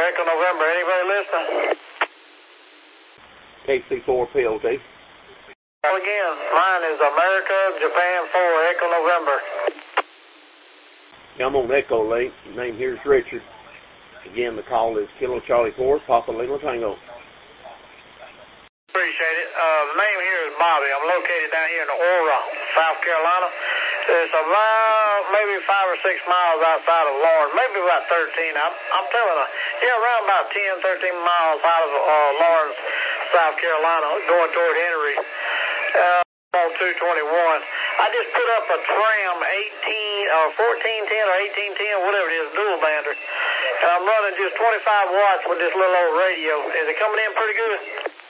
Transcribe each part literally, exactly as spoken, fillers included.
Echo November. Anybody listening? K C four P L T. Again, mine is America, Japan four, Echo November. Yeah, I'm on Echo Link. Name here is Richard. Again, the call is Kilo Charlie four, Papa Lima Tango. Appreciate it. Uh, the name here is Bobby. I'm located down here in Aura, South Carolina. It's about maybe five or six miles outside of Lawrence, maybe about thirteen. I'm, I'm telling you, yeah, around about ten, thirteen miles out of uh, Lawrence, South Carolina, going toward Henry. Uh, on two twenty-one. I just put up a Tram eighteen or fourteen ten or eighteen ten, whatever it is, dual bander. And I'm running just twenty-five watts with this little old radio. Is it coming in pretty good?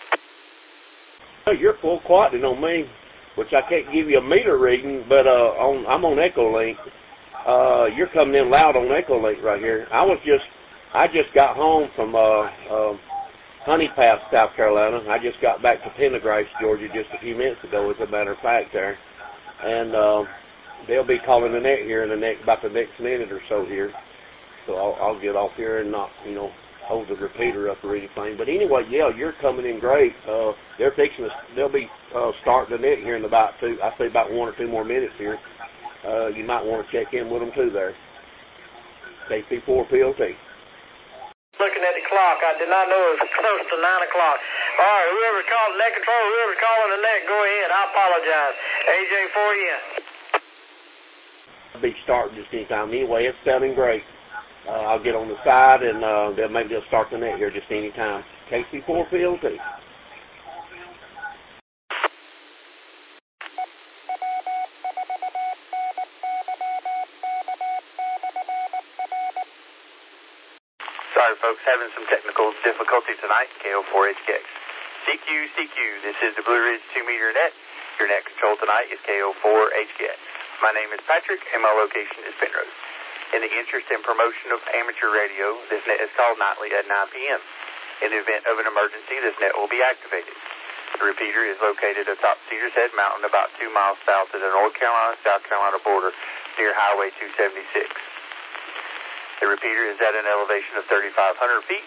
You're full quality on me, which I can't give you a meter reading, but uh, on, I'm on Echo Link. Uh, you're coming in loud on Echo Link right here. I was just, I just got home from uh, uh, Honey Pass, South Carolina. I just got back to Pendergrass, Georgia, just a few minutes ago, as a matter of fact, there. And uh, they'll be calling the net here in the next, about the next minute or so here. So I'll, I'll get off here and not, you know, hold the repeater up or anything. But anyway, yeah, you're coming in great. Uh, they're fixing to, they'll be uh, starting the net here in about two, I say about one or two more minutes here. Uh, you might want to check in with them too there. K C four P L T. Looking at the clock, I did not know it was close to nine o'clock. All right, whoever's calling net control, whoever's calling the net, go ahead. I apologize. A J four in. I'll be starting just anytime. Anyway, it's sounding great. Uh, I'll get on the side, and uh, they'll, maybe they'll start the net here just any time. K C four P L T. Sorry, folks, having some technical difficulty tonight. K O four H K X. C Q, C Q, this is the Blue Ridge two meter net. Your net control tonight is K O four H K X. My name is Patrick, and my location is Penrose. In the interest and promotion of amateur radio, this net is called nightly at nine p m In the event of an emergency, this net will be activated. The repeater is located atop Cedars Head Mountain, about two miles south of the North Carolina-South Carolina border, near Highway two seventy-six. The repeater is at an elevation of thirty-five hundred feet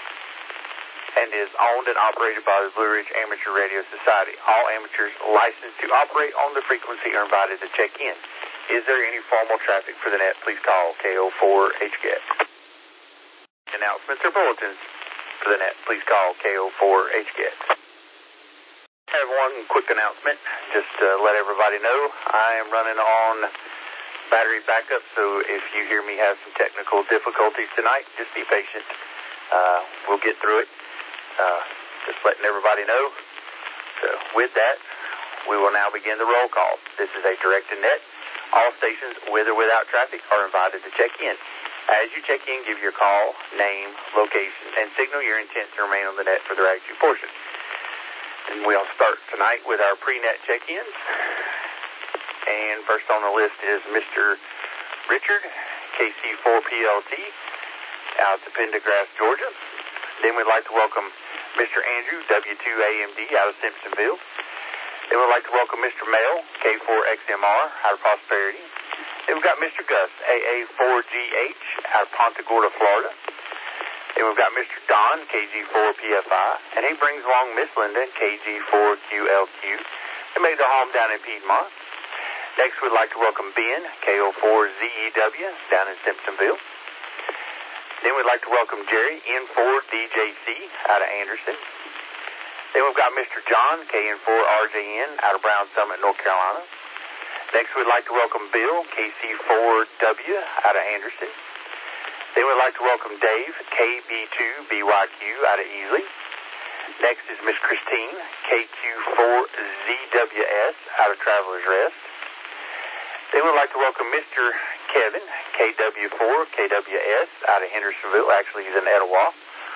and is owned and operated by the Blue Ridge Amateur Radio Society. All amateurs licensed to operate on the frequency are invited to check in. Is there any formal traffic for the net? Please call K O four H K X. Announcements or bulletins for the net? Please call K O four H K X. I have one quick announcement just to let everybody know. I am running on battery backup, so if you hear me have some technical difficulties tonight, just be patient. Uh, we'll get through it. Uh, just letting everybody know. So with that, we will now begin the roll call. This is a directed net. All stations, with or without traffic, are invited to check in. As you check in, give your call, name, location, and signal your intent to remain on the net for the rag two portion. And we'll start tonight with our pre-net check-ins. And first on the list is Mister Richard, K C four P L T, out to Pendergrass, Georgia. Then we'd like to welcome Mister Andrew, W two A M D, out of Simpsonville. Then we'd like to welcome Mister Mel, K four X M R, out of Prosperity. Then we've got Mister Gus, A A four G H, out of Ponta Gorda, Florida. Then we've got Mister Don, K G four P F I, and he brings along Miss Linda, K G four Q L Q. They made their home down in Piedmont. Next, we'd like to welcome Ben, K O four Z E W, down in Simpsonville. Then we'd like to welcome Jerry, N four D J C, out of Anderson. Then we've got Mister John, K N four R J N, out of Brown Summit, North Carolina. Next, we'd like to welcome Bill, K C four W, out of Anderson. Then we'd like to welcome Dave, K B two B Y Q, out of Easley. Next is Miss Christine, K Q four Z W S, out of Traveler's Rest. Then we'd like to welcome Mister Kevin, K W four K W S, out of Hendersonville. Actually, he's in Etowah.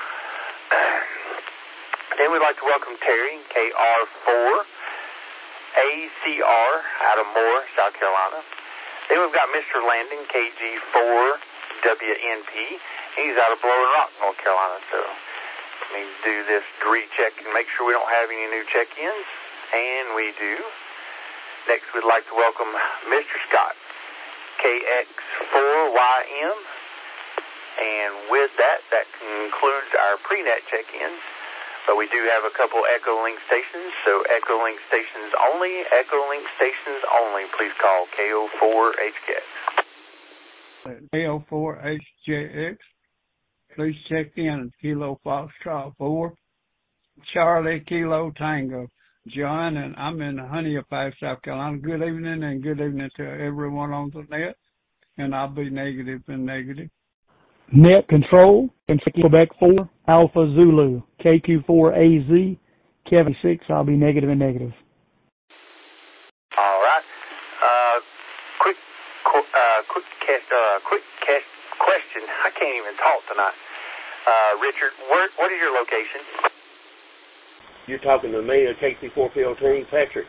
Then we'd like to welcome Terry, K R four A C R, out of Moore, South Carolina. Then we've got Mister Landon, K G four W N P. He's out of Blowing Rock, North Carolina. So let me do this recheck and make sure we don't have any new check-ins. And we do. Next, we'd like to welcome Mister Scott, K X four Y M, And with that, that concludes our pre-net check-ins. But we do have a couple Echolink stations, so Echolink stations only, Echolink stations only. Please call K O four H K X. K O four H J X. Please check in Kilo Foxtrot four, Charlie Kilo Tango. John, and I'm in Honea Pass, South Carolina. Good evening, and good evening to everyone on the net. And I'll be negative and negative. Net control, Quebec four, Alpha Zulu, K Q four A Z, Kevin six, I'll be negative and negative. All right. Uh, quick, uh, quick, uh, quick question. I can't even talk tonight. Uh, Richard, where, what is your location? You're talking to me, a K Q four P L T, Patrick.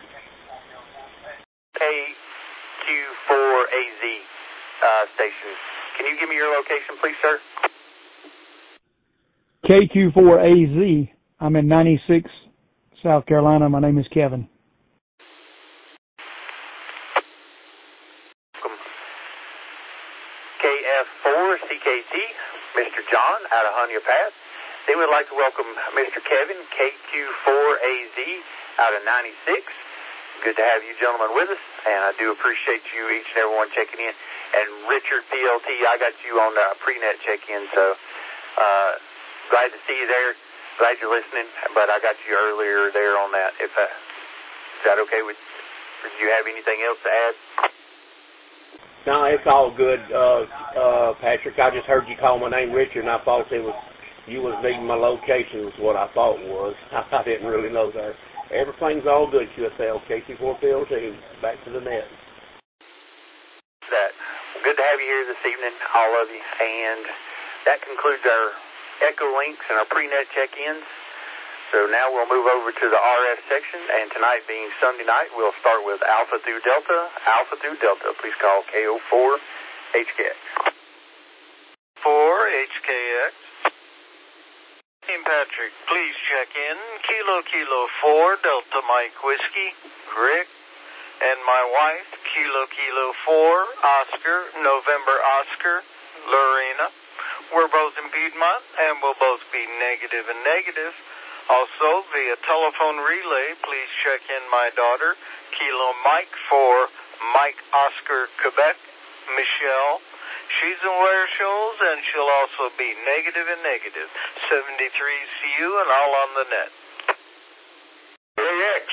K Q four A Z uh, station. Can you give me your location, please, sir? K Q four A Z. I'm in ninety-six, South Carolina. My name is Kevin. K F four C K T, Mister John out of Honea Pass. They would like to welcome Mister Kevin, K Q four A Z out of ninety-six. Good to have you gentlemen with us, and I do appreciate you, each and everyone, checking in. And Richard P L T, I got you on the pre-net check-in, so uh, glad to see you there. Glad you're listening, but I got you earlier there on that. If uh, is that okay with? Do you have anything else to add? No, it's all good, uh, uh, Patrick. I just heard you call my name Richard, and I thought it was you was needing my location was what I thought was. I didn't really know that. Everything's all good, Q S L, K C four P L T, back to the net. That. Good to have you here this evening, all of you. And that concludes our Echolinks and our pre-net check-ins. So now we'll move over to the R F section, and tonight being Sunday night, we'll start with Alpha through Delta. Alpha through Delta, please call K O four H K X. four H K X. Team Patrick, please check in. Kilo Kilo four, Delta Mike Whiskey, Rick, and my wife, Kilo Kilo four, Oscar, November Oscar, Lorena. We're both in Piedmont, and we'll both be negative and negative. Also, via telephone relay, please check in my daughter, Kilo Mike four, Mike Oscar, Quebec, Michelle. She's in Ware Shoals, and she'll also be negative and negative. seventy-three C U and all on the net. A X.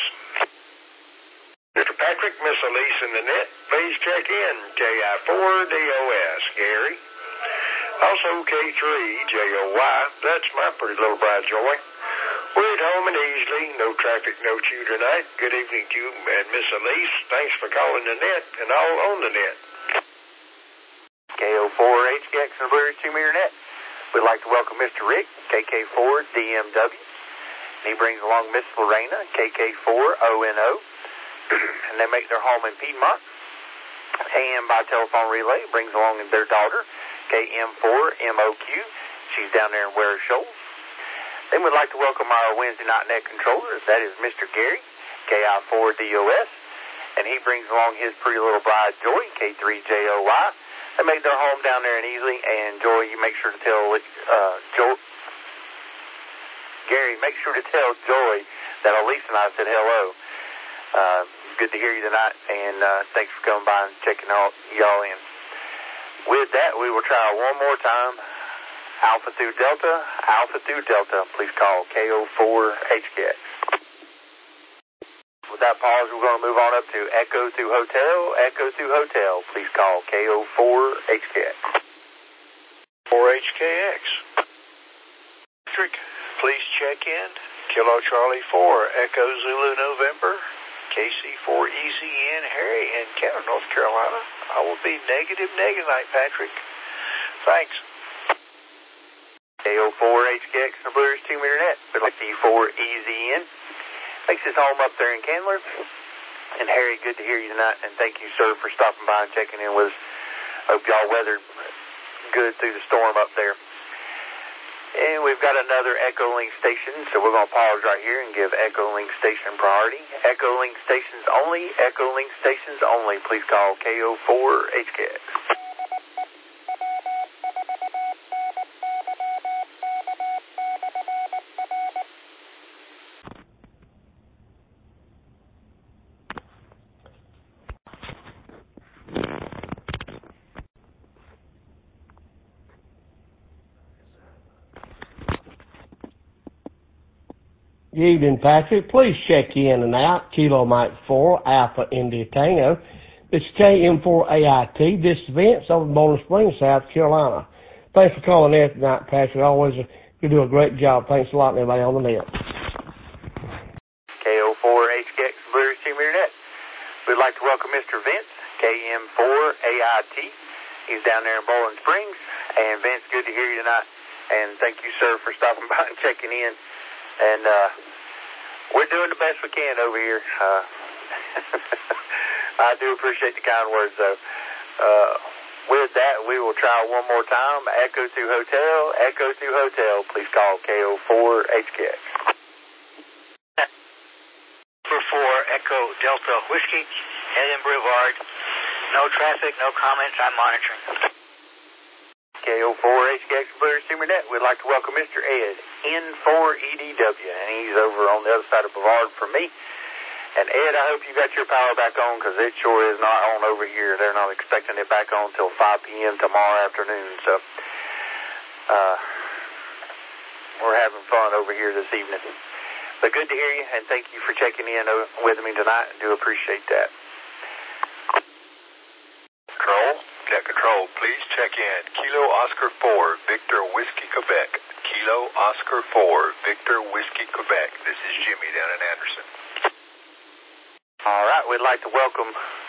Mister Patrick, Miss Elise in the net, please check in. J I four D O S, Gary. Also K three J O Y, that's my pretty little bride, Joy. We're at home and easily, no traffic, no chew tonight. Good evening to you and Miss Elise. Thanks for calling the net and all on the net. K O four H K X and the Blue Ridge two meter net. We'd like to welcome Mister Rick, K K four D M W. And he brings along Miss Lorena, K K four O N O. And they make their home in Piedmont. And by telephone relay, brings along their daughter, K M four M O Q. She's down there in Ware Shoals. Then we'd like to welcome our Wednesday night net controller. That is Mister Gary, K I four D O S. And he brings along his pretty little bride, Joy, K three J O Y. They made their home down there in Easley. And Joy, you make sure to tell uh, Joy, Gary, make sure to tell Joy that Elise and I said hello. Uh, good to hear you tonight, and uh, thanks for coming by and checking all, y'all in. With that, we will try one more time. Alpha through Delta, Alpha through Delta. Please call K O four H K X. With that pause, we're going to move on up to Echo through Hotel, Echo through Hotel. Please call K O four H K X. four H K X. Patrick, please check in. Kilo Charlie four, Echo Zulu November, K C four E Z N, Harry in Kenner, North Carolina. I will be negative, negative night, Patrick. Thanks. K O four H K X and the Blue Ridge two meter net. We'd like to see four E Z N. Makes his home up there in Candler. And Harry, good to hear you tonight, and thank you, sir, for stopping by and checking in with us. Hope y'all weathered good through the storm up there. And we've got another Echolink station, so we're going to pause right here and give Echolink station priority. Echolink stations only, Echolink stations only. Please call K O four H K X. Good evening, Patrick. Please check in and out. Kilo Mike four, Alpha India Tango. This is K M four A I T. This is Vince over in Bowling Springs, South Carolina. Thanks for calling in tonight, Patrick. Always, uh, you do a great job. Thanks a lot, everybody on the net. K O four H K X Blue Ridge two meter net. We'd like to welcome Mister Vince, K M four A I T. He's down there in Bowling Springs. And Vince, good to hear you tonight. And thank you, sir, for stopping by and checking in. And uh, we're doing the best we can over here. Uh, I do appreciate the kind words, though. Uh, with that, we will try one more time. Echo two Hotel, Echo two Hotel. Please call K O four H K X. Number four, Echo Delta Whiskey, Eden Boulevard. No traffic, no comments. I'm monitoring. K O four H K X Blue Ridge two meter net. We'd like to welcome Mister Ed, N four E D W, and he's over on the other side of Brevard from me. And Ed, I hope you got your power back on, because it sure is not on over here. They're not expecting it back on until five p.m. tomorrow afternoon. So uh, we're having fun over here this evening. But good to hear you, and thank you for checking in with me tonight. I do appreciate that. Control, Jet Control, please check in. Kilo Oscar four, Victor Whiskey, Quebec. Kilo Oscar four, Victor Whiskey, Quebec. This is Jimmy down in Anderson. All right, we'd like to welcome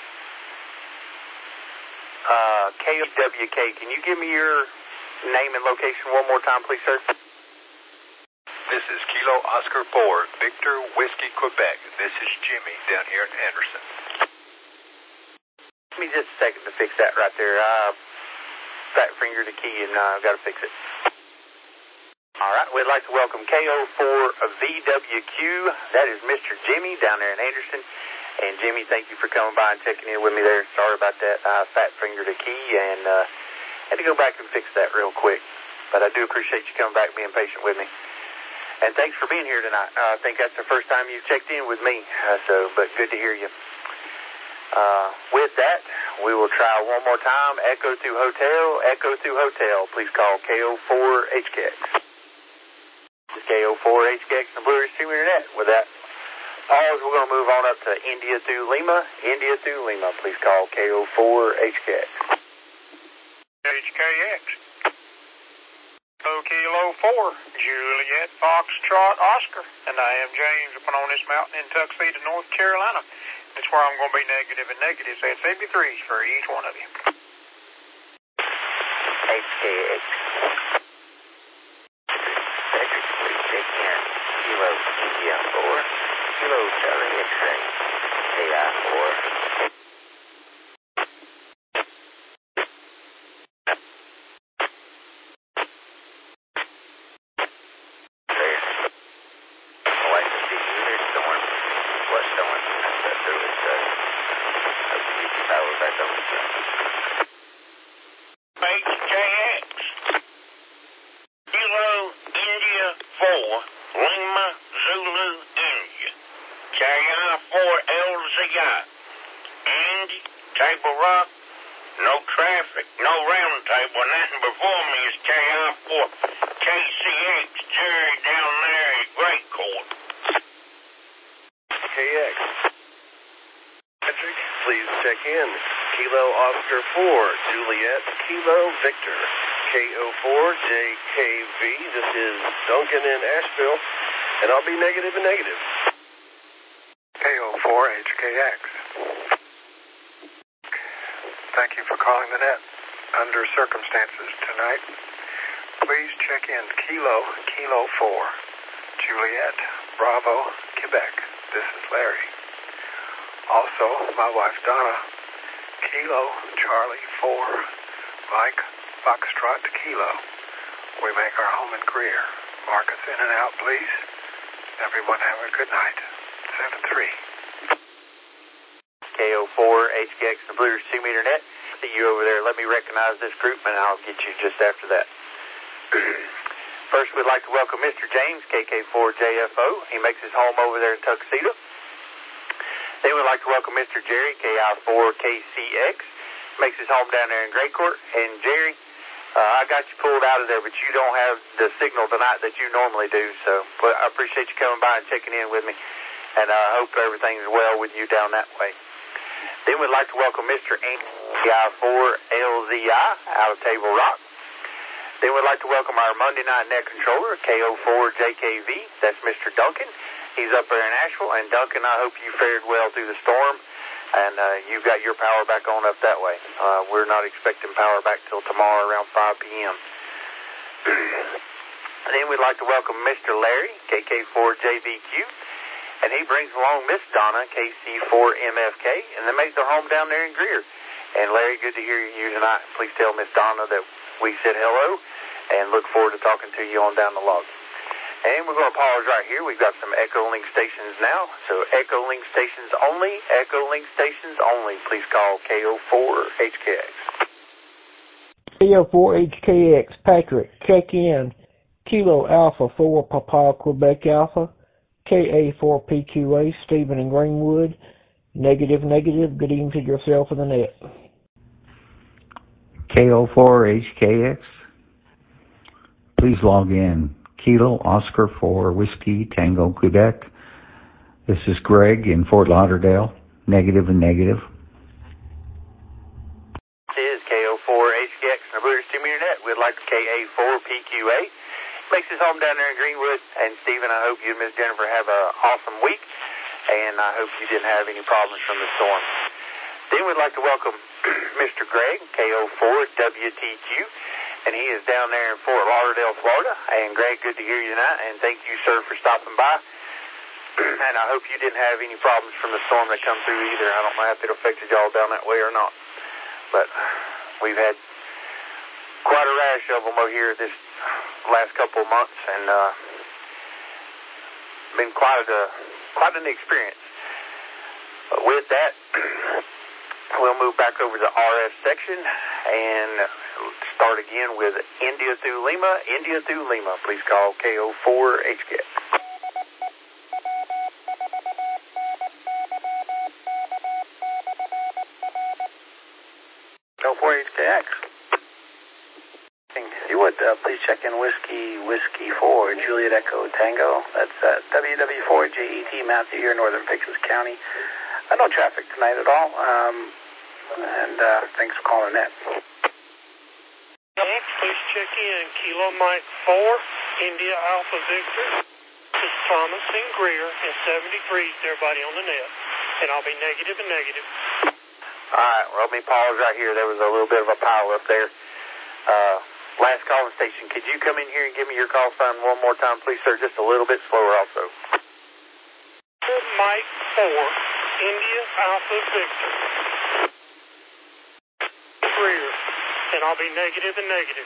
uh, K W K. Can you give me your name and location one more time, please, sir? This is Kilo Oscar four, Victor Whiskey, Quebec. This is Jimmy down here in Anderson. Give me just a second to fix that right there. I fat fingered the key and I've uh, got to fix it. All right, we'd like to welcome K O four V W Q. That is Mister Jimmy down there in Anderson. And Jimmy, thank you for coming by and checking in with me there. Sorry about that. I fat fingered a key and uh, had to go back and fix that real quick. But I do appreciate you coming back and being patient with me. And thanks for being here tonight. Uh, I think that's the first time you've checked in with me. Uh, so, but good to hear you. Uh, with that, we will try one more time. Echo two Hotel, Echo two Hotel. Please call K O four H K X. This is K O four H K X and Blue Ridge two meter net. With that pause, we're going to move on up to India two Lima. India two Lima. Please call K O four H K X. H K X. Kilo four, Juliet Foxtrot Oscar. And I am James up on this mountain in Tuxedo, North Carolina. That's where I'm going to be negative and negative. So it's seventy-threes for each one of you. H K X. Patrick, please check in. Kilo India four. Kilo Charlie X-ray. A I four. Kilo Oscar four, Juliet, Kilo Victor, K O four J K V. This is Duncan in Asheville, and I'll be negative and negative. K O four H K X. Thank you for calling the net. Under circumstances tonight, please check in Kilo, Kilo four, Juliet, Bravo, Quebec. This is Larry. Also, my wife Donna, Kilo, Charlie, four, Mike, Foxtrot, Kilo. We make our home in Greer. Mark us in and out, please. Everyone have a good night. seven three. K O four H K X and Blue Ridge two meter net. See you over there. Let me recognize this group, and I'll get you just after that. First, we'd like to welcome Mister James, K K four J F O. He makes his home over there in Tuxedo. Then we'd like to welcome Mister Jerry, K I four K C X. Makes his home down there in Grey Court. And Jerry, Uh, I got you pulled out of there, but you don't have the signal tonight that you normally do. So but I appreciate you coming by and checking in with me, and I uh, hope everything's well with you down that way. Then we'd like to welcome Mister K I four L Z I out of Table Rock. Then we'd like to welcome our Monday night net controller, K O four J K V. That's Mister Duncan. He's up there in Asheville. And Duncan, I hope you fared well through the storm, and uh, you got your power back on up that way. Uh, we're not expecting power back till tomorrow around five p.m. And then we'd like to welcome Mister Larry, K K four J V Q, and he brings along Miss Donna, K C four M F K, and they make their home down there in Greer. And Larry, good to hear you tonight. Please tell Miss Donna that we said hello, and look forward to talking to you on down the log. And we're going to pause right here. We've got some Echolink stations now. So Echolink stations only, Echolink stations only. Please call K O four H K X. K O four H K X, Patrick, check in. Kilo Alpha four, Papa, Quebec Alpha. K A four P Q A, Stephen and Greenwood. Negative, negative. Good evening to yourself and the net. K O four H K X. Please log in. Kilo Oscar four Whiskey Tango Quebec. This is Greg in Fort Lauderdale. Negative and negative. This is K O four H K X and the Brewers two meter net. We'd like K A four P Q A. Makes his home down there in Greenwood. And Stephen, I hope you and Miss Jennifer have an awesome week. And I hope you didn't have any problems from the storm. Then we'd like to welcome Mister Greg, K O four W T Q. And he is down there in Fort Lauderdale, Florida. And Greg, good to hear you tonight. And thank you, sir, for stopping by. And I hope you didn't have any problems from the storm that come through either. I don't know if it affected y'all down that way or not. But we've had quite a rash of them over here this last couple of months. And uh, been quite, a, quite an experience. But with that, we'll move back over to the R F section and start again with India through Lima. India through Lima. Please call K O four H K X. K O four H K X. If you would, uh, please check in Whiskey, Whiskey four, Juliet Echo Tango. That's uh, W W four J E T Matthew here in northern Pictou County. Uh, no traffic tonight at all. Um, and uh, thanks for calling in. Please check in Kilo Mike four, India Alpha Victor. This is Thomas in Greer and seventy-three to everybody on the net. And I'll be negative and negative. All right, well, let me pause right here. There was a little bit of a pile up there. Uh, last calling station, could you come in here and give me your call sign one more time, please, sir? Just a little bit slower also. Mike four, India Alpha Victor. Greer, and I'll be negative and negative.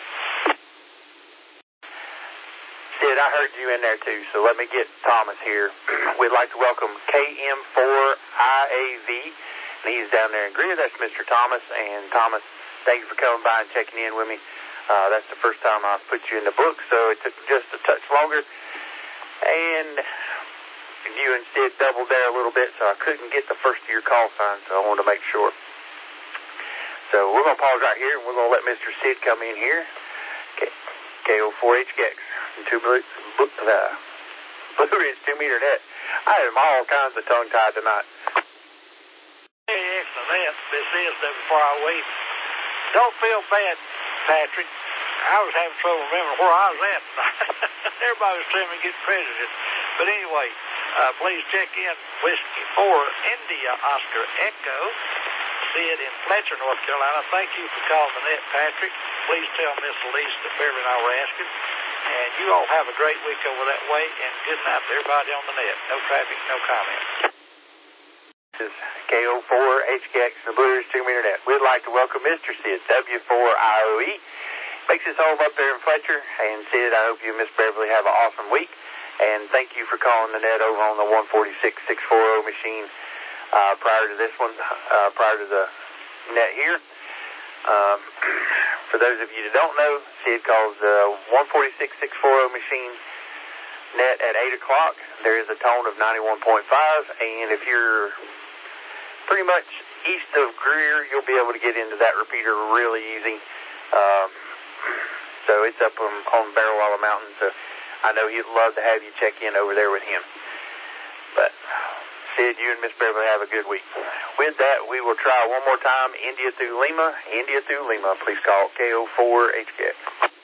Sid, I heard you in there too, so let me get Thomas here. We'd like to welcome K M four I A V, and he's down there in Greer. That's Mister Thomas. And Thomas, thank you for coming by and checking in with me. Uh, that's the first time I've put you in the book, so it took just a touch longer. And you and Sid doubled there a little bit, so I couldn't get the first of your call sign, so I wanted to make sure. So we're going to pause right here, and we're going to let Mister Sid come in here. K O four H K X, two blue, blue, uh, Blue Ridge two meter net. I am all kinds of tongue-tied tonight. Hey, excellent. That, this is there before I wait. Don't feel bad, Patrick. I was having trouble remembering where I was at. Everybody was telling me to get president. But anyway, uh, please check in Whiskey four, India Oscar Echo. Sid in Fletcher, North Carolina. Thank you for calling the net, Patrick. Please tell Miss Elise that Beverly and I were asking. And you all have a great week over that way, and good night to everybody on the net. No traffic, no comment. This is K O four H K X, the Blue Ridge two meter net. We'd like to welcome Mister Sid, W four I O E. Makes his home up there in Fletcher. And Sid, I hope you and Miss Beverly have an awesome week. And thank you for calling the net over on the one forty-six six forty machine. Uh, prior to this one, uh, prior to the net here. Um, for those of you that don't know, Sid calls the one forty-six six forty machine net at eight o'clock. There is a tone of ninety-one point five, and if you're pretty much east of Greer, you'll be able to get into that repeater really easy. Um, so it's up on, on Barrelwalla Mountain, so I know he'd love to have you check in over there with him. But, Sid, you and Miss Beverly have a good week. With that, we will try one more time, India through Lima. India through Lima, please call K O four H K X.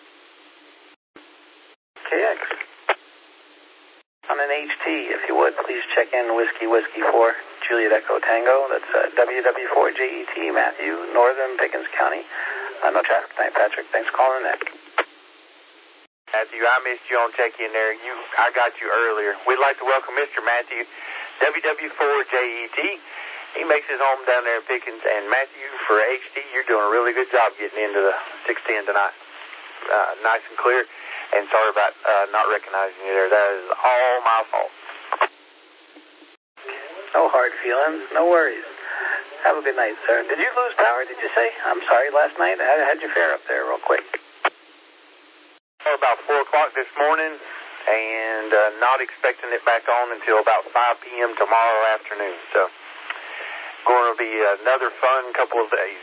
K X. On an H T, if you would, please check in Whiskey Whiskey four, Juliet Echo Tango. That's uh, W W four J E T, Matthew, Northern Pickens County. Uh, no traffic tonight, Patrick. Thanks for calling in. Matthew, I missed you on check-in there. You, I got you earlier. We'd like to welcome Mister Matthew, W W four J E T. He makes his home down there in Pickens. And Matthew, for H T, you're doing a really good job getting into the six ten tonight. Uh, nice and clear. And sorry about uh, not recognizing you there. That is all my fault. No hard feelings. No worries. Have a good night, sir. Did you lose power, did you say? I'm sorry, last night? I had your fare up there real quick. About four o'clock this morning, and uh, not expecting it back on until about five p.m. tomorrow afternoon. So, going to be another fun couple of days.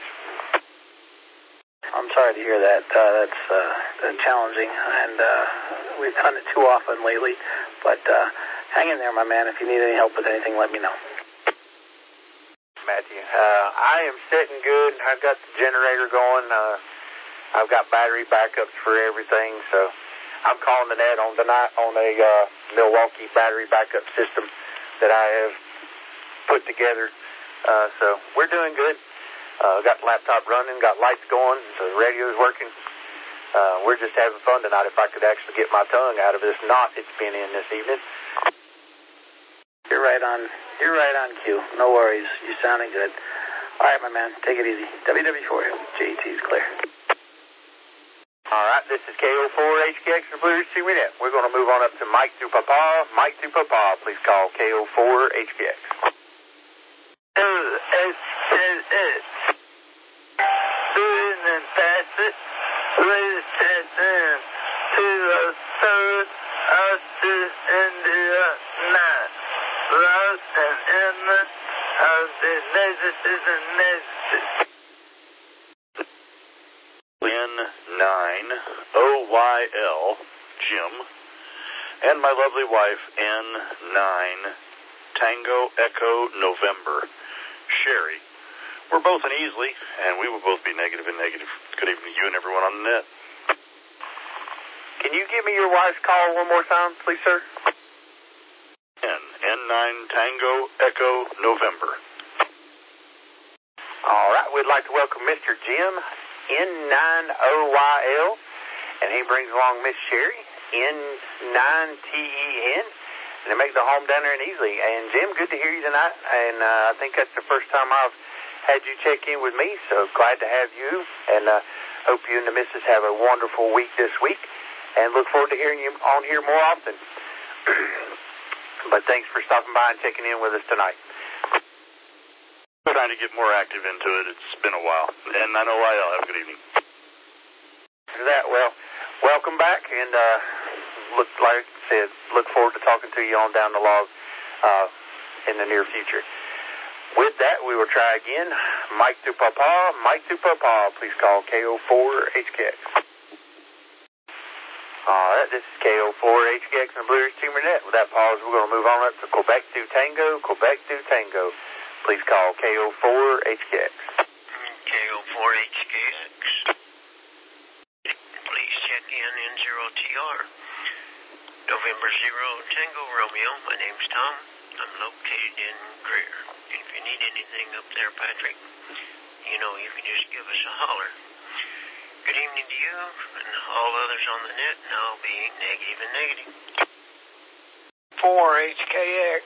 I'm sorry to hear that. Uh, that's uh, challenging, and uh, we've done it too often lately. But uh, hang in there, my man. If you need any help with anything, let me know. Matthew, uh, I am sitting good. I've got the generator going. Uh, I've got battery backups for everything, so I'm calling the net on tonight on a uh, Milwaukee battery backup system that I have put together. Uh, so we're doing good. Uh, got the laptop running, got lights going, so the radio's working. Uh, we're just having fun tonight. If I could actually get my tongue out of this knot it's been in this evening. You're right on. You're right on cue. No worries. You're sounding good. All right, my man. Take it easy. W W four J E T is clear. All right, this is K O four H K X for Blue Ridge Two Minute. We're going to move on up to Mike through Papa. Mike through Papa, please call K O four H K X. Oh, it's, it's, it's. Susan and Patrick, please check in to the third of the India night. Lost and inlet of the negative and negative. N nine O Y L, Jim, and my lovely wife, N nine Tango Echo November, Sherry. We're both in Easley, and we will both be negative and negative. Good evening to you and everyone on the net. Can you give me your wife's call one more time, please, sir? N, N nine Tango Echo November. All right, we'd like to welcome Mister Jim, N nine O Y L, and he brings along Miss Sherry, N nine T E N, and they make the home down there in Easley. And Jim, good to hear you tonight, and uh, I think that's the first time I've had you check in with me, so glad to have you, and uh, hope you and the missus have a wonderful week this week, and look forward to hearing you on here more often. But thanks for stopping by and checking in with us tonight. Trying to get more active into it. It's been a while. And I know I'll have a good evening. That, well, welcome back, and uh, look, like I said, look forward to talking to you on down the log uh, in the near future. With that, we will try again. Mike through Papa, Mike through Papa, please call K O four H K X. All right, this is K O four H K X and the Blue Ridge Tumor Net. With that pause, we're going to move on up to Quebec through Tango, Quebec through Tango. Please call K O four H K X. K O four H K X. Please check in N zero T R. November zero Tango Romeo. My name's Tom. I'm located in Greer. If you need anything up there, Patrick, you know you can just give us a holler. Good evening to you and all others on the net, and I'll be negative and negative. four H K X.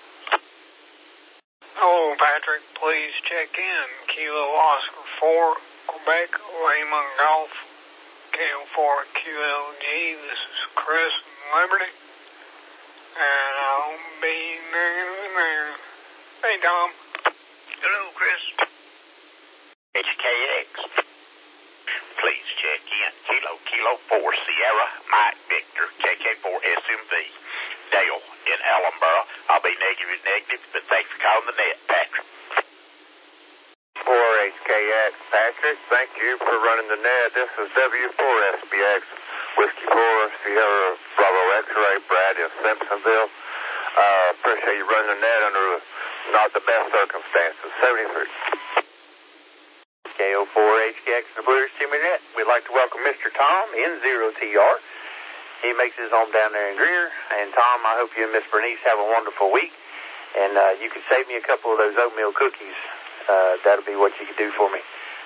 Hello, Patrick. Please check in. Kilo Oscar four, Quebec, Lima Golf, K O four Q L G. This is Chris from Liberty. And I'll be negative there. Hey, Tom. Hello, Chris. H K X. Please check in. Kilo, Kilo four, Sierra, Mike Victor, K K four S M V. Dale in Ellenboro. I'll be negative and negative, but thanks for calling the net, Patrick. four H K X. X. Patrick, thank you for running the net. This is W four S B X, Whiskey four, Sierra Bravo X-Ray, Brad in Simpsonville. Uh, appreciate you running the net under not the best circumstances. seventy-three. K O four H K X and the Blue Ridge two minute net. We'd like to welcome Mister Tom in zero T R. He makes his home down there in Greer. And Tom, I hope you and Miss Bernice have a wonderful week. And uh, you could save me a couple of those oatmeal cookies. Uh, that'll be what you could do for me.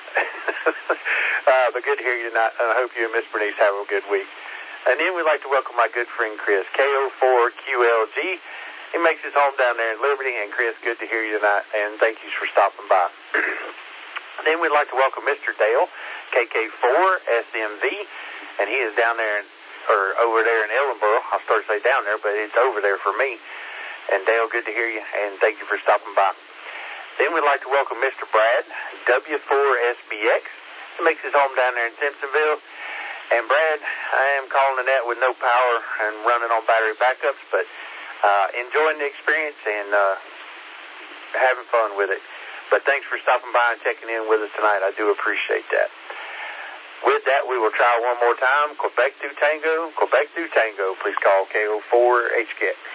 uh, but good to hear you tonight. And I hope you and Miss Bernice have a good week. And then we'd like to welcome my good friend Chris, K O four Q L G. He makes his home down there in Liberty. And Chris, good to hear you tonight. And thank you for stopping by. Then we'd like to welcome Mister Dale, K K four S M V. And he is down there in, or over there in Ellenboro. I started to say down there, but it's over there for me. And Dale, good to hear you, and thank you for stopping by. Then we'd like to welcome Mister Brad, W four S B X. He makes his home down there in Simpsonville. And Brad, I am calling the net with no power and running on battery backups, but uh, enjoying the experience and uh, having fun with it. But thanks for stopping by and checking in with us tonight. I do appreciate that. With that, we will try one more time. Quebec through Tango, Quebec through Tango. Please call K O four H K X.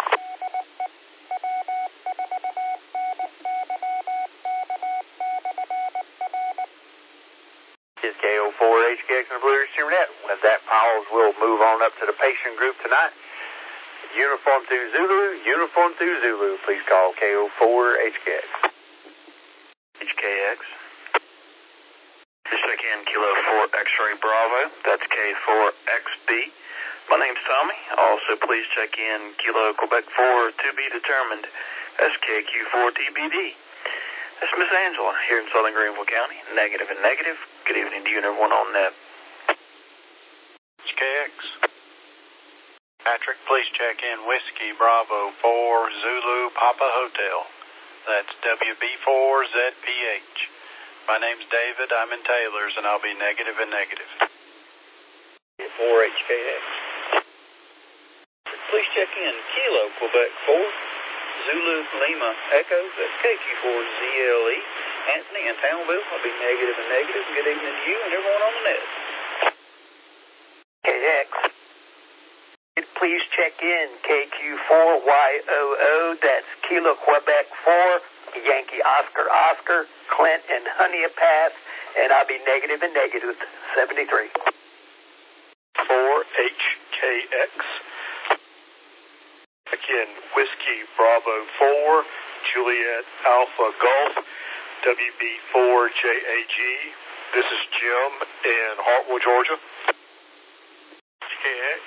This is K O four H K X and the Blue Ridge two minute net. With that pause, we'll move on up to the patient group tonight. Uniform through Zulu, uniform through Zulu. Please call K O four H K X. H K X. Just check in Kilo four X-Ray Bravo. That's K four X B. My name's Tommy. Also, please check in Kilo Quebec four to be determined. That's K Q four T B D. This is Miss Angela here in Southern Greenville County. Negative and negative. Good evening to you and everyone on net. H K X. Patrick, please check in Whiskey Bravo four Zulu Papa Hotel. That's W B four Z P H. My name's David. I'm in Taylor's, and I'll be negative and negative. four H K X. Please check in Kilo Quebec four Zulu Lima Echo. That's K Q four Z L E. Anthony in Townville. I'll be negative and negative. Good evening to you and everyone on the net. K X. Please check in K Q four Y O O. That's Kilo Quebec four Yankee Oscar Oscar Clint and Honea Pass. And I'll be negative and negative. seventy-three. four H K X. Again, Whiskey Bravo four, Juliet Alpha Golf, W B four J A G. This is Jim in Hartwell, Georgia. H K X.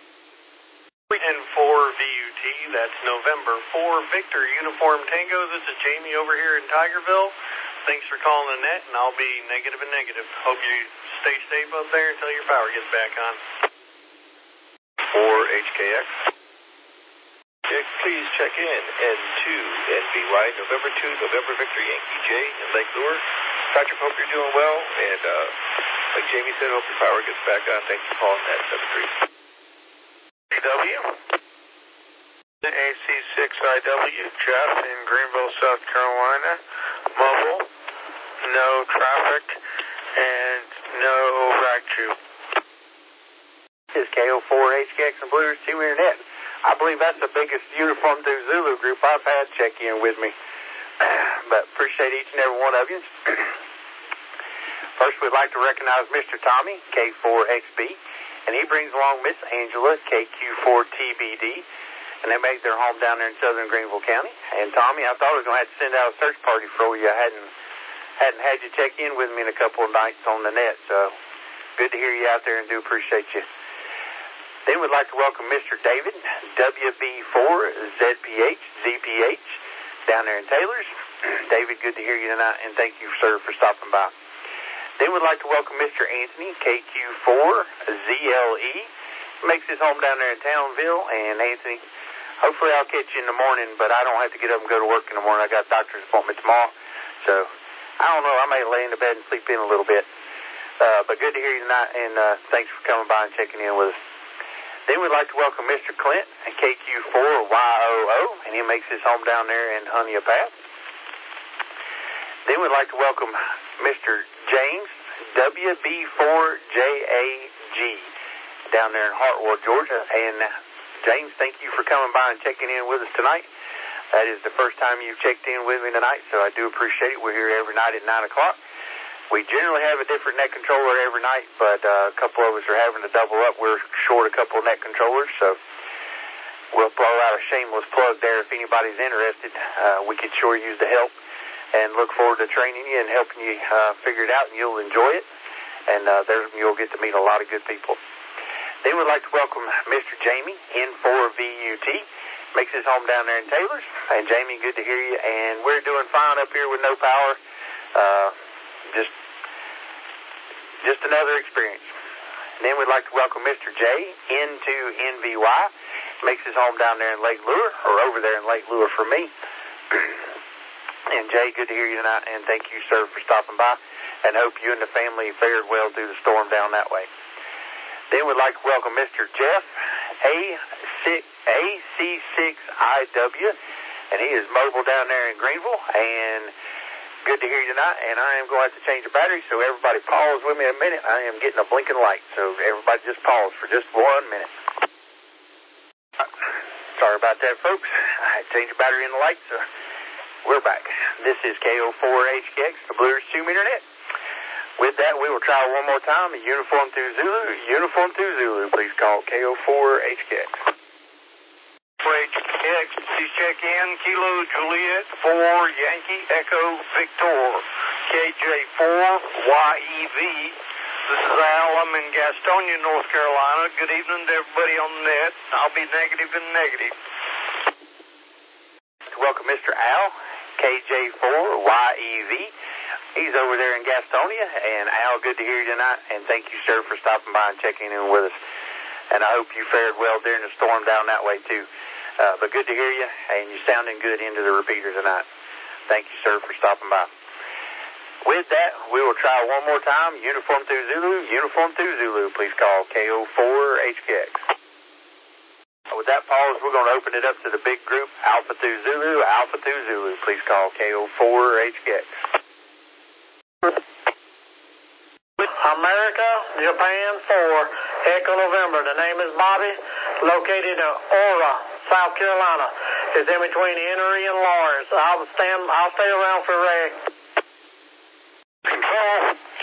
And four V U T, that's November four Victor Uniform Tango. This is Jamie over here in Tigerville. Thanks for calling the net, and I'll be negative and negative. Hope you stay safe up there until your power gets back on. four H K X. Please check in N two N B Y, November two, November Victor Yankee J in Lake Lure. Patrick, hope you're doing well, and uh, like Jamie said, hope your power gets back on. Thanks for calling that seven three. W. A C six I W, Jeff in Greenville, South Carolina. Mobile, no traffic, and no rack tube. This is K O four H K X and Blue Ridge two minute net. I believe that's the biggest uniform through Zulu group I've had check in with me. But appreciate each and every one of you. First, we'd like to recognize Mister Tommy, K four X B, and he brings along Miss Angela, K Q four T B D, and they make their home down there in Southern Greenville County. And Tommy, I thought I was going to have to send out a search party for you. I hadn't hadn't had you check in with me in a couple of nights on the net, so good to hear you out there and do appreciate you. Then we'd like to welcome Mister David, W B four Z P H, Z P H, down there in Taylor's. David, good to hear you tonight, and thank you, sir, for stopping by. Then we'd like to welcome Mister Anthony, K Q four Z L E. Makes his home down there in Townville. And Anthony, hopefully I'll catch you in the morning, but I don't have to get up and go to work in the morning. I got a doctor's appointment tomorrow. So, I don't know. I may lay in the bed and sleep in a little bit. Uh, but good to hear you tonight, and uh, thanks for coming by and checking in with us. Then we'd like to welcome Mister Clint, K Q four Y O O, and he makes his home down there in Honea Pass. Then we'd like to welcome Mister James, W B four J A G, down there in Hartwell, Georgia. And uh, James, thank you for coming by and checking in with us tonight. That is the first time you've checked in with me tonight, so I do appreciate it. We're here every night at nine o'clock. We generally have a different net controller every night, but uh, a couple of us are having to double up. We're short a couple of net controllers, so we'll blow out a shameless plug there. If anybody's interested, uh, we could sure use the help and look forward to training you and helping you uh, figure it out, and you'll enjoy it. And uh, there you'll get to meet a lot of good people. Then we'd like to welcome Mister Jamie, N four V U T. Makes his home down there in Taylor's. And Jamie, good to hear you. And we're doing fine up here with no power. Uh, just just another experience. And then we'd like to welcome Mister J, N two N V Y. Makes his home down there in Lake Lure, or over there in Lake Lure for me. And Jay, good to hear you tonight. And thank you, sir, for stopping by. And hope you and the family fared well through the storm down that way. Then we'd like to welcome Mister Jeff, A C six I W, and he is mobile down there in Greenville, and good to hear you tonight, and I am going to have to change the battery, so everybody pause with me a minute. I am getting a blinking light, so everybody just pause for just one minute. Sorry about that, folks. I had to change the battery in the light, so we're back. This is K O four H K X, the Blue Ridge two meter net. With that, we will try one more time. Uniform two Zulu, Uniform two Zulu. Please call K O four H K X. For H K X, please check in. Kilo Juliet four Yankee Echo Victor. K J four Y E V. This is Al. I'm in Gastonia, North Carolina. Good evening to everybody on the net. I'll be negative and negative. Welcome, Mister Al. K J four Y E V. He's over there in Gastonia. And Al, good to hear you tonight. And thank you, sir, for stopping by and checking in with us. And I hope you fared well during the storm down that way, too. Uh, but good to hear you, and you're sounding good into the repeater tonight. Thank you, sir, for stopping by. With that, we will try one more time. Uniform two Zulu, Uniform two Zulu. Please call K O four H K X. With that pause, we're going to open it up to the big group, Alpha two Zulu, Alpha two Zulu. Please call K O four H K X. America, Japan four, Echo November. The name is Bobby, located in Aura, South Carolina. It's in between Henry and Lawrence. I'll stand. I'll stay around for Ray. Control.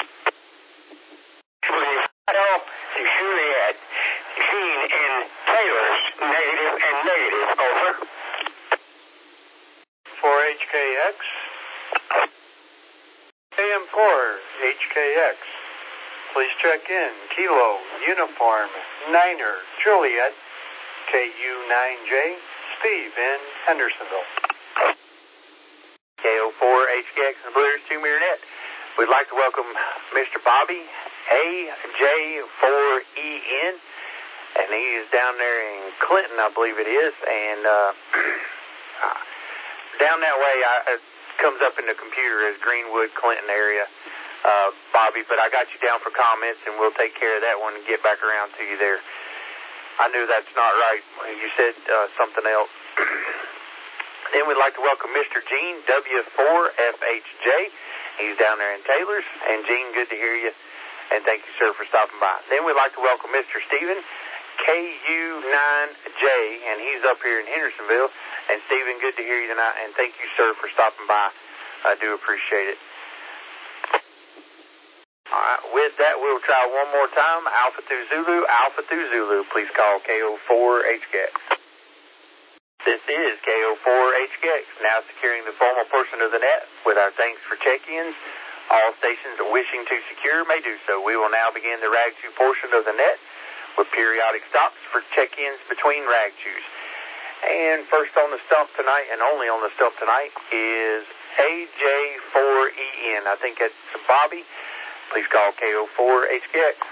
Juliet, Gene in Taylor's, negative and negative. Over. For H K X. A M four H K X. Please check in. Kilo, Uniform, Niner, Juliet, K U nine J, Steve in Hendersonville. K O four H K X and Blue Ridge two meter net. We'd like to welcome Mister Bobby, A J four E N, and he is down there in Clinton, I believe it is, and uh, down that way, I, it comes up in the computer as Greenwood, Clinton area. Uh, Bobby, but I got you down for comments, and we'll take care of that one and get back around to you there. I knew that's not right. You said uh, something else. Then we'd like to welcome Mister Gene, W four F H J. He's down there in Taylor's. And Gene, good to hear you, and thank you, sir, for stopping by. Then we'd like to welcome Mister Stephen, K U nine J, and he's up here in Hendersonville. And Stephen, good to hear you tonight, and thank you, sir, for stopping by. I do appreciate it. All right, with that, we'll try one more time. Alpha two Zulu, Alpha two Zulu. Please call K O four H K X. This is K O four H K X, now securing the formal portion of the net with our thanks for check-ins. All stations wishing to secure may do so. We will now begin the rag chew portion of the net with periodic stops for check-ins between rag chews. And first on the stump tonight, and only on the stump tonight, is A J four E N. I think that's Bobby. Please call K O four H K X.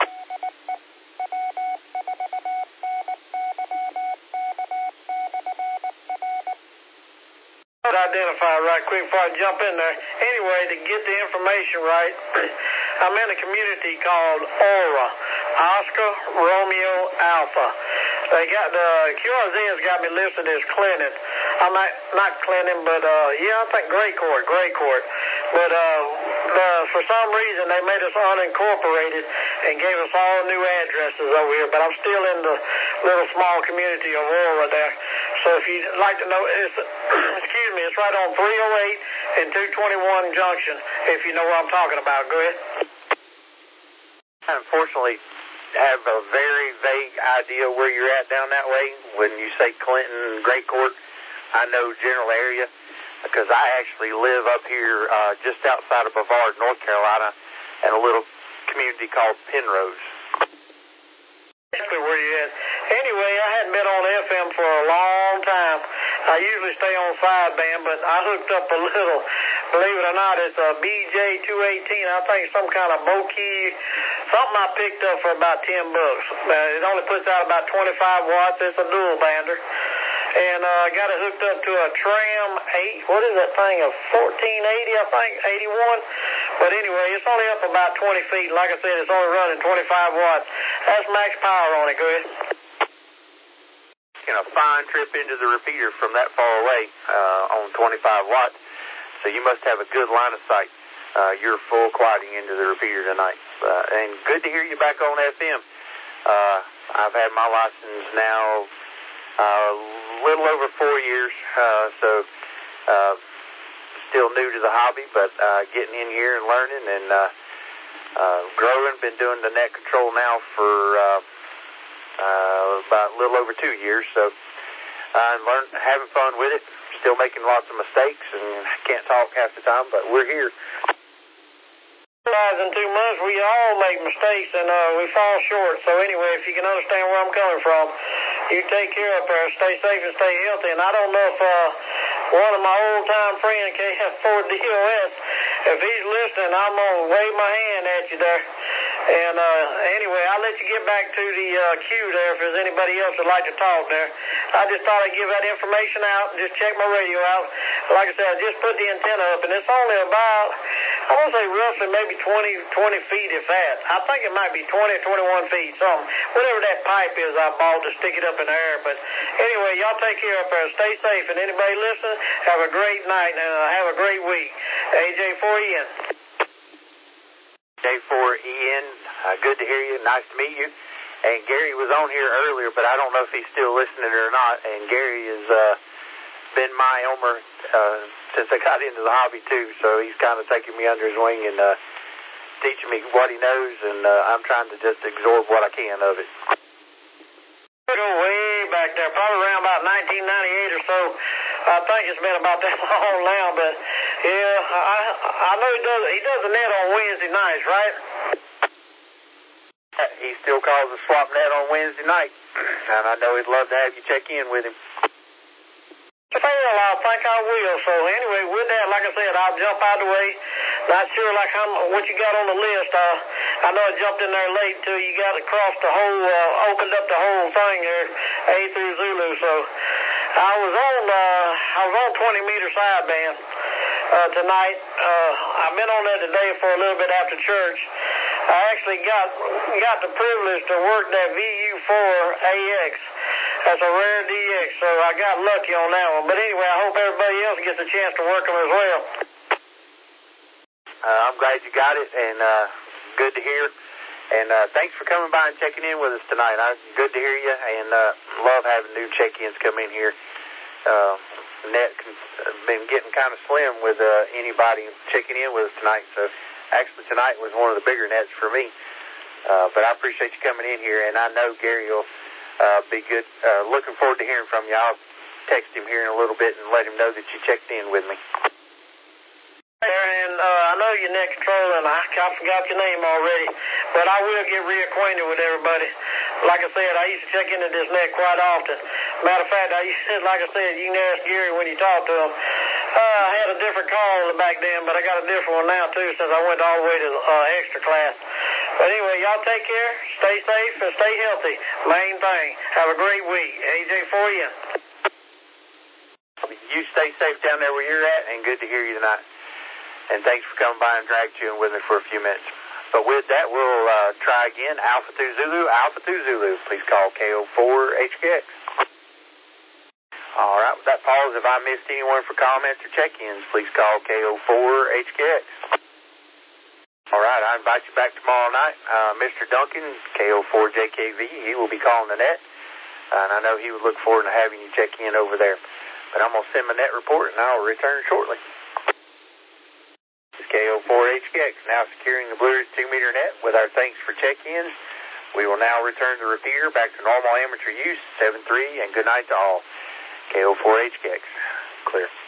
Identify right quick before I jump in there. Anyway, to get the information right, I'm in a community called Aura, Oscar Romeo Alpha. They got the Q R Z has got me listed as Clinton. I'm not not Clinton, but uh, yeah, I think Gray Court, Gray Court. But uh, uh, for some reason, they made us unincorporated and gave us all new addresses over here, but I'm still in the little small community of Aurora there. So if you'd like to know, it's, excuse me, it's right on three oh eight and two twenty-one Junction, if you know what I'm talking about. Go ahead. Unfortunately, have a very vague idea where you're at down that way. When you say Clinton, Great Court, I know general area because I actually live up here uh, just outside of Brevard, North Carolina, in a little community called Penrose. Exactly where you at. Anyway, I hadn't been on F M for a long time. I usually stay on sideband, but I hooked up a little. Believe it or not, it's a B J two eighteen. I think some kind of Bokeh, something I picked up for about ten bucks. Uh, it only puts out about twenty-five watts. It's a dual bander. And I uh, got it hooked up to a Tram eight. What is that thing? A fourteen eighty, I think, eighty-one. But anyway, it's only up about twenty feet. Like I said, it's only running twenty-five watts. That's max power on it. Go ahead. A fine trip into the repeater from that far away uh, on twenty-five watts. So you must have a good line of sight. Uh, you're full quieting into the repeater tonight. Uh, and good to hear you back on F M. Uh, I've had my license now a uh, little over four years, uh, so uh, still new to the hobby, but uh, getting in here and learning and uh, uh, growing. Been doing the net control now for uh, uh, about a little over two years, so uh, learn, having fun with it. Still making lots of mistakes and can't talk half the time, but we're here. In two months, we all make mistakes and uh, we fall short. So anyway, if you can understand where I'm coming from, you take care up there, stay safe and stay healthy. And I don't know if uh, one of my old-time friends, K F four D O S, if he's listening, I'm going to wave my hand at you there. And uh, anyway, I'll let you get back to the uh, queue there if there's anybody else that'd like to talk there. I just thought I'd give that information out and just check my radio out. Like I said, I just put the antenna up, and it's only about, I want to say roughly maybe twenty, twenty feet if that. I think it might be twenty or twenty-one feet, something. Whatever that pipe is I bought to stick it up in the air. But anyway, y'all take care up there. Stay safe, and anybody listening, have a great night and uh, have a great week. A J four E N. J four E N, uh, good to hear you. Nice to meet you. And Gary was on here earlier, but I don't know if he's still listening or not. And Gary has uh, been my Omer uh, since I got into the hobby, too. So he's kind of taking me under his wing and uh, teaching me what he knows, and uh, I'm trying to just absorb what I can of it. We go way back there, probably around about nineteen ninety-eight or so. I think it's been about that long now, but yeah, I I know he does he does the net on Wednesday nights, right? He still calls the swap net on Wednesday night, and I know he'd love to have you check in with him. Well, I think I will. So anyway, with that, like I said, I'll jump out of the way. Not sure like how, what you got on the list. Uh, I know I jumped in there late too. You got across the whole, uh, opened up the whole thing there, A through Zulu. So I was on, uh, I was on twenty meter sideband uh, tonight. Uh, I've been on there today for a little bit after church. I actually got got the privilege to work that V U four A X. That's a rare D X, so I got lucky on that one. But anyway, I hope everybody else gets a chance to work them as well. Uh, I'm glad you got it, and uh, good to hear. And uh, thanks for coming by and checking in with us tonight. I, good to hear you, and uh, love having new check-ins come in here. Uh, net uh, been getting kind of slim with uh, anybody checking in with us tonight, so actually tonight was one of the bigger nets for me. Uh, but I appreciate you coming in here, and I know Gary will uh, be good. Uh, looking forward to hearing from you. I'll text him here in a little bit and let him know that you checked in with me. And uh, I know you're net control, and I, I forgot your name already, but I will get reacquainted with everybody. Like I said, I used to check into this net quite often. Matter of fact, I used to, like I said, you can ask Gary when you talk to him. Uh, I had a different call back then, but I got a different one now, too, since I went all the way to uh, extra class. But anyway, y'all take care, stay safe, and stay healthy. Main thing. Have a great week. A J four E N. You stay safe down there where you're at, and good to hear you tonight. And thanks for coming by and drag chewing with me for a few minutes. But with that, we'll uh, try again. Alpha two Zulu, Alpha two Zulu. Please call K O four H K X. All right, with that pause, if I missed anyone for comments or check-ins, please call K O four H K X. I invite you back tomorrow night. Uh, Mister Duncan, K O four J K V, he will be calling the net. Uh, and I know he would look forward to having you check in over there. But I'm going to send my net report, and I will return shortly. This is K O four H K X, now securing the Blue Ridge two meter net with our thanks for check-in. We will now return the repeater back to normal amateur use, seven three, and good night to all. K O four H K X, clear.